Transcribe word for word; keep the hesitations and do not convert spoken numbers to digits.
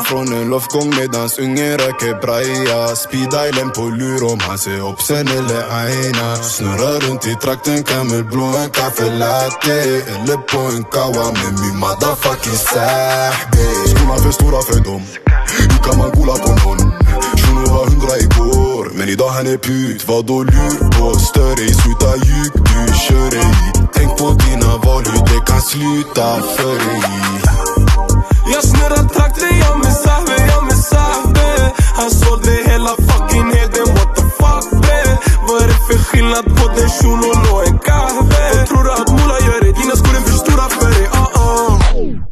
från en loftgång medans ungen röker braja. Speed island på lur om han ser upp sen eller aina. Snurrar runt i trakten, Camelblå, en kaffe latte. Eller på en kawa med min motherfucking sahbe. Skolan för stora för dem. Hur kan man gola på någon? Shuno var hundra igår, men idag han är put. Vad då lur på större i, sluta ljug, du kör i. Tänk på dina val, hur det kan sluta för dig. Jag snurrar trakten, jag med sahbe, jag med sahbe. Han sålde hela fucking heden, what the fuck be. Vad är det för skillnad på den shuno